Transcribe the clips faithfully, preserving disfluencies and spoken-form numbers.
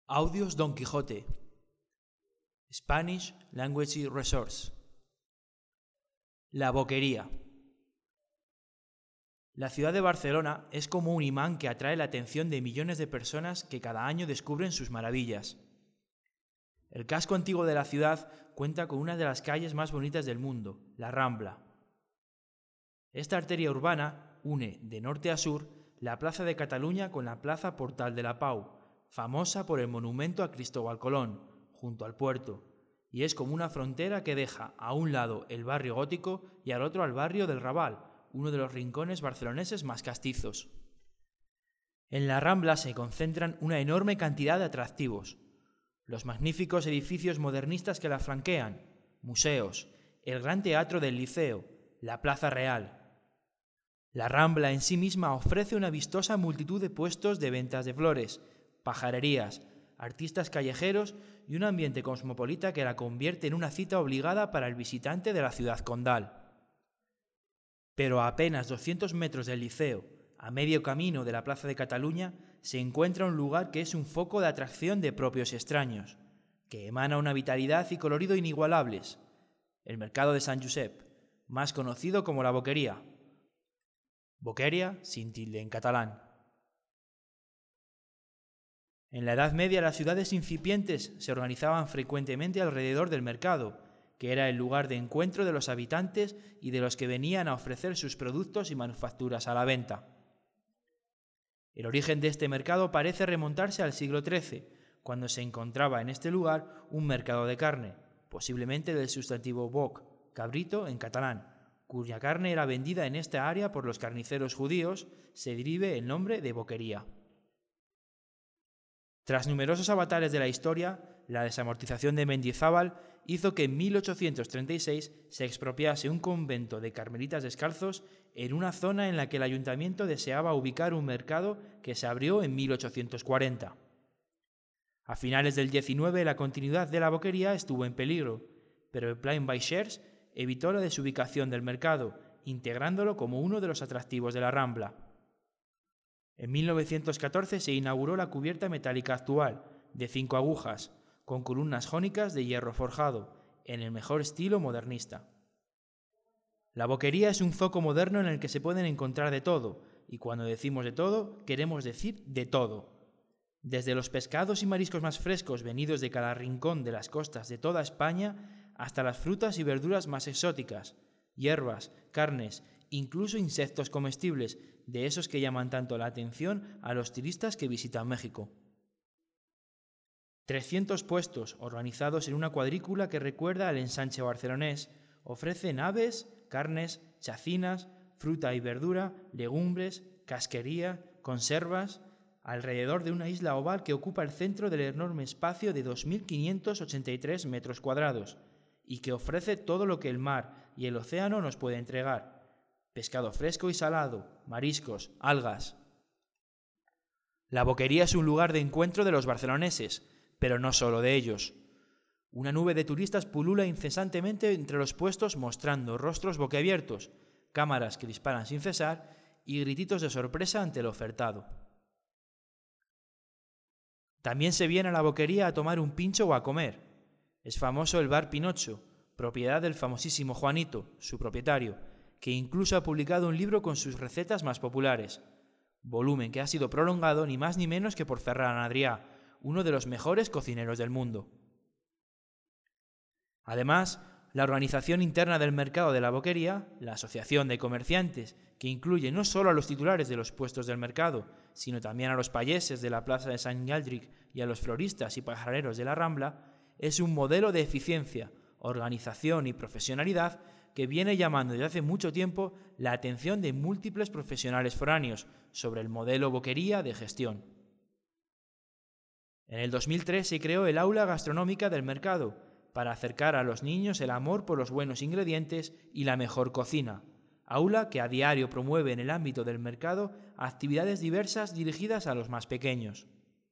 Audios Don Quijote. Spanish Language Resource. La Boquería. La ciudad de Barcelona es como un imán que atrae la atención de millones de personas que cada año descubren sus maravillas. El casco antiguo de la ciudad cuenta con una de las calles más bonitas del mundo, la Rambla. Esta arteria urbana une, de norte a sur, la Plaza de Cataluña con la Plaza Portal de la Pau, famosa por el monumento a Cristóbal Colón, junto al puerto, y es como una frontera que deja a un lado el barrio gótico y al otro al barrio del Raval, uno de los rincones barceloneses más castizos. En la Rambla se concentran una enorme cantidad de atractivos: los magníficos edificios modernistas que la flanquean, museos, el Gran Teatro del Liceo, la Plaza Real. La Rambla en sí misma ofrece una vistosa multitud de puestos de ventas de flores, pajarerías, artistas callejeros y un ambiente cosmopolita que la convierte en una cita obligada para el visitante de la ciudad condal. Pero a apenas doscientos metros del Liceo, a medio camino de la Plaza de Cataluña, se encuentra un lugar que es un foco de atracción de propios y extraños, que emana una vitalidad y colorido inigualables: el mercado de Sant Josep, más conocido como la Boquería. Boqueria sin tilde en catalán. En la Edad Media las ciudades incipientes se organizaban frecuentemente alrededor del mercado, que era el lugar de encuentro de los habitantes y de los que venían a ofrecer sus productos y manufacturas a la venta. El origen de este mercado parece remontarse al siglo trece, cuando se encontraba en este lugar un mercado de carne, posiblemente del sustantivo boc, cabrito en catalán, cuya carne era vendida en esta área por los carniceros judíos. Se derive el nombre de boquería. Tras numerosos avatares de la historia, la desamortización de Mendizábal hizo que en mil ochocientos treinta y seis se expropiase un convento de carmelitas descalzos en una zona en la que el ayuntamiento deseaba ubicar un mercado que se abrió en mil ochocientos cuarenta. A finales del diecinueve la continuidad de la boquería estuvo en peligro, pero el Plan Baixers evitó la desubicación del mercado, integrándolo como uno de los atractivos de la Rambla. En mil novecientos catorce se inauguró la cubierta metálica actual, de cinco agujas, con columnas jónicas de hierro forjado, en el mejor estilo modernista. La Boquería es un zoco moderno en el que se pueden encontrar de todo, y cuando decimos de todo, queremos decir de todo. Desde los pescados y mariscos más frescos venidos de cada rincón de las costas de toda España, hasta las frutas y verduras más exóticas, hierbas, carnes, incluso insectos comestibles, de esos que llaman tanto la atención a los turistas que visitan México. trescientos puestos, organizados en una cuadrícula que recuerda al ensanche barcelonés, ofrecen aves, carnes, chacinas, fruta y verdura, legumbres, casquería, conservas, alrededor de una isla oval que ocupa el centro del enorme espacio de dos mil quinientos ochenta y tres metros cuadrados, y que ofrece todo lo que el mar y el océano nos puede entregar: pescado fresco y salado, mariscos, algas. La Boquería es un lugar de encuentro de los barceloneses, pero no solo de ellos. Una nube de turistas pulula incesantemente entre los puestos, mostrando rostros boquiabiertos, cámaras que disparan sin cesar y grititos de sorpresa ante el ofertado. También se viene a la Boquería a tomar un pincho o a comer. Es famoso el bar Pinocho, propiedad del famosísimo Juanito, su propietario, que incluso ha publicado un libro con sus recetas más populares, volumen que ha sido prolongado ni más ni menos que por Ferran Adrià, uno de los mejores cocineros del mundo. Además, la organización interna del mercado de la Boquería, la Asociación de Comerciantes, que incluye no solo a los titulares de los puestos del mercado, sino también a los payeses de la Plaza de Sant Galdric y a los floristas y pajareros de la Rambla, es un modelo de eficiencia, organización y profesionalidad que viene llamando desde hace mucho tiempo la atención de múltiples profesionales foráneos sobre el modelo Boquería de gestión. En el dos mil tres se creó el Aula Gastronómica del Mercado, para acercar a los niños el amor por los buenos ingredientes y la mejor cocina, aula que a diario promueve en el ámbito del mercado actividades diversas dirigidas a los más pequeños.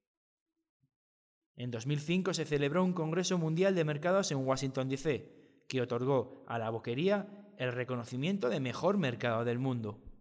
En dos mil cinco se celebró un Congreso Mundial de Mercados en Washington, D C, que otorgó a la Boquería el reconocimiento de mejor mercado del mundo.